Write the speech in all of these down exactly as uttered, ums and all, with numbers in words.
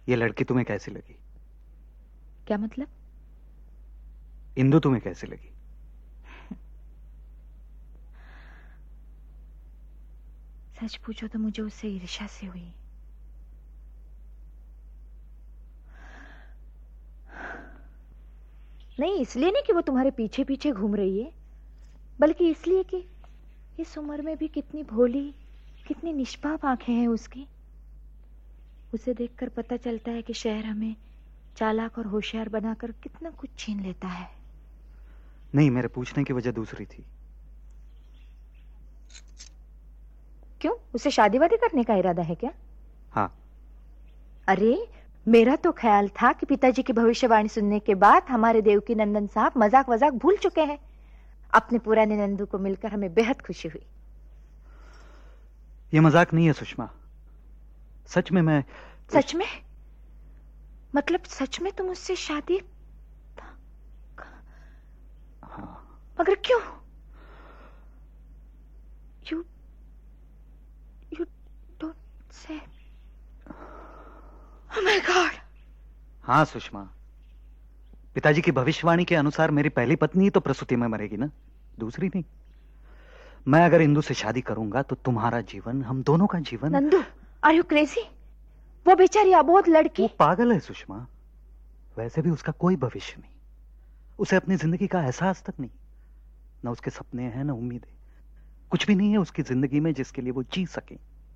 ये लड़की तुम्हें कैसी लगी? क्या मतलब? इंदु तुम्हें कैसी लगी? सच पूछो तो मुझे उससे ईर्ष्या से हुई। नहीं इसलिए नहीं कि वो तुम्हारे पीछे पीछे घूम रही है, बल्कि इसलिए कि इस उम्र में भी कितनी भोली, कितनी निष्पाप आंखें हैं उसकी। उसे देखकर पता चलता है कि शहर हमें चालाक और होशियार बनाकर कितना कुछ छीन लेता है। नहीं, मेरे पूछने की वजह दूसरी थी। क्यों, उसे शादी वादी करने का इरादा है क्या? हाँ। अरे मेरा तो ख्याल था कि पिताजी की भविष्यवाणी सुनने के बाद हमारे देवकी नंदन साहब मजाक वजाक भूल चुके हैं। अपने पुराने नंदू को मिलकर हमें बेहद खुशी हुई। ये मजाक नहीं है सुषमा, सच में मैं। सच में? मतलब सच में तुम उससे शादी? हाँ। मगर क्यों? You you don't say. Oh my God. हाँ सुषमा, पिताजी की भविष्यवाणी के अनुसार मेरी पहली पत्नी ही तो प्रसूति में मरेगी ना, दूसरी नहीं। मैं अगर इंदु से शादी करूंगा तो तुम्हारा जीवन, हम दोनों का जीवन। Nandu, are you crazy? वो बेचारी अबोध लड़की। वो पागल है सुषमा। वैसे भी उसका कोई भविष्य नहीं, उसे अपनी जिंदगी का एहसास तक नहीं। ना उसके सपने हैं, ना उम्मीदें, कुछ भी नहीं है उसकी जिंदगी में जिसके लिए वो जी सके।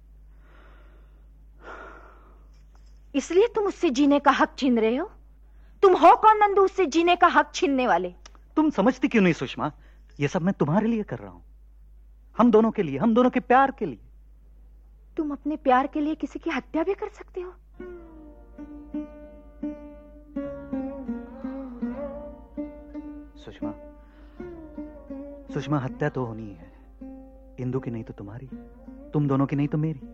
इसलिए तुम उससे जीने का हक छीन रहे हो? तुम हो कौन नंदू उससे जीने का हक छीनने वाले? तुम समझती क्यों नहीं सुषमा? ये सब मैं तुम्हारे लिए कर रहा हूं, हम दोनों के लिए, हम दोनों के प्यार के लिए। तुम अपने प्यार के लिए किसी की हत्या भी कर सकते हो? सुषमा, सुषमा हत्या तो होनी है, इंदु की नहीं तो तुम्हारी, तुम दोनों की नहीं तो मेरी।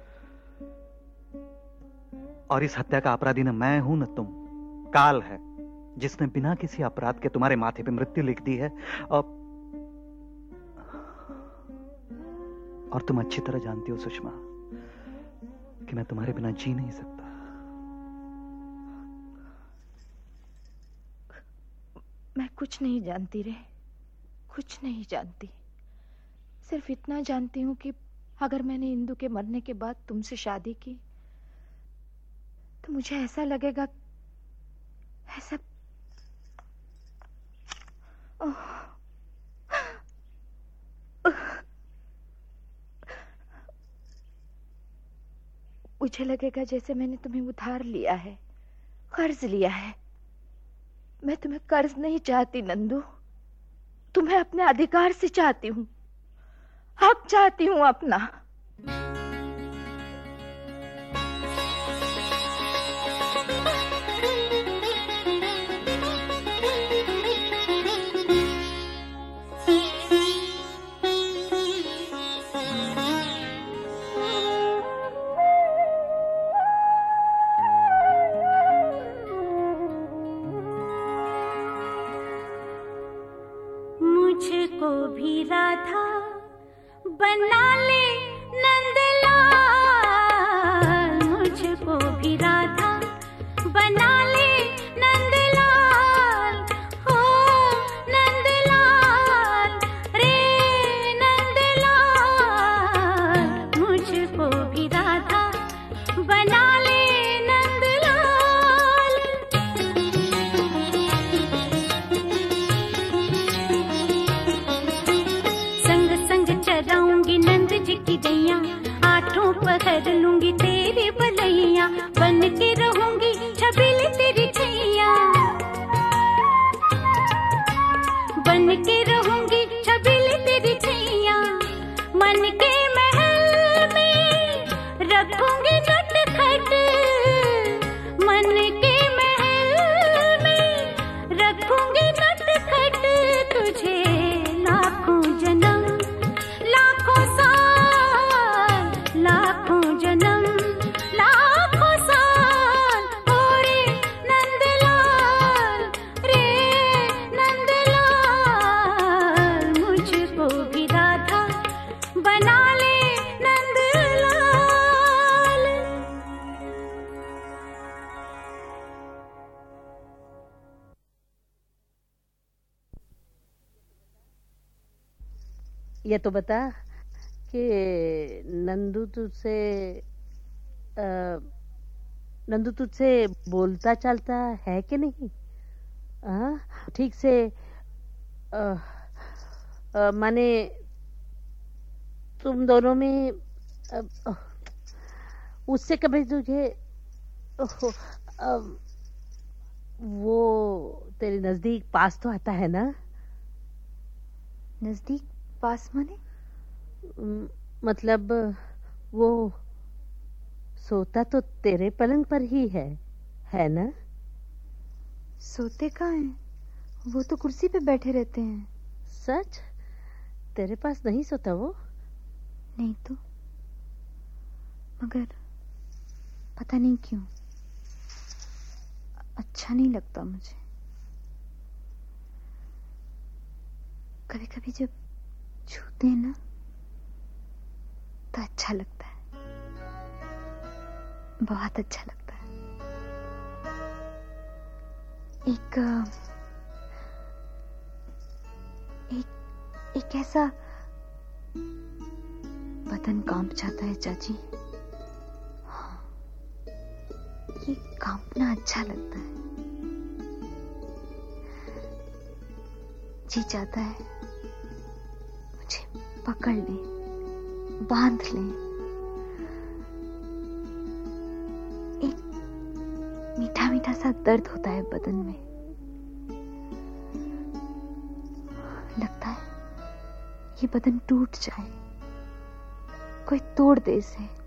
और इस हत्या का अपराधी न मैं हूं न तुम, काल है जिसने बिना किसी अपराध के तुम्हारे माथे पे मृत्यु लिख दी है। और और तुम अच्छी तरह जानती हो सुषमा कि मैं तुम्हारे बिना जी नहीं सकता। मैं कुछ नहीं जानती रे, कुछ नहीं जानती। सिर्फ इतना जानती हूं कि अगर मैंने इंदु के मरने के बाद तुमसे शादी की तो मुझे ऐसा लगेगा, ऐसा ओह, मुझे लगेगा जैसे मैंने तुम्हें उधार लिया है, कर्ज लिया है। मैं तुम्हें कर्ज नहीं चाहती नंदू, तुम्हें अपने अधिकार से चाहती हूं, हक चाहती हूं अपना। मुझको भी राधा बना ले नंदलाल, मुझको भी राधा बना ले नंदलाल, हो नंदलाल रे नंदलाल, मुझको भी राधा बना ले नंदलाल। संग संग चराऊंगी नंद जी की गैया, आठों पहर लूंगी तेरी बलैया, बन के रहूंगी छबीली तेरी छैया, बन के रहूंगी छबीली तेरी छैया। मन के महल में रखूंगी नटखट, मन के महल में रखूंगी नटखट, तुझे लाखों जन्म लाखों साल, लाखों जन्म लाखों साल, ओ रे नंदलाल रे नंदलाल, मुझको भी राधा बना ले नंदलाल। ये तो बता कि नंदू तुझसे नंदू तुझसे बोलता चालता है कि नहीं? हाँ, ठीक से आ, आ, माने तुम दोनों में आ, आ, उससे कभी तुझे आ, आ, वो तेरे नजदीक पास तो आता है ना? नजदीक पास माने? मतलब वो सोता तो तेरे पलंग पर ही है, है ना? सोते कहाँ हैं? वो तो कुर्सी पे बैठे रहते हैं। सच? तेरे पास नहीं सोता वो? नहीं तो, मगर पता नहीं क्यों अच्छा नहीं लगता मुझे। कभी कभी जब छूते हैं ना तो अच्छा लगता है, बहुत अच्छा लगता है। एक एक एक ऐसा बदन कांप जाता है चाची। हाँ, ये कांपना अच्छा लगता है। जी चाहता है मुझे पकड़ ले, बांध ले। एक मीठा मीठा सा दर्द होता है बदन में। लगता है ये बदन टूट जाए, कोई तोड़ दे इसे।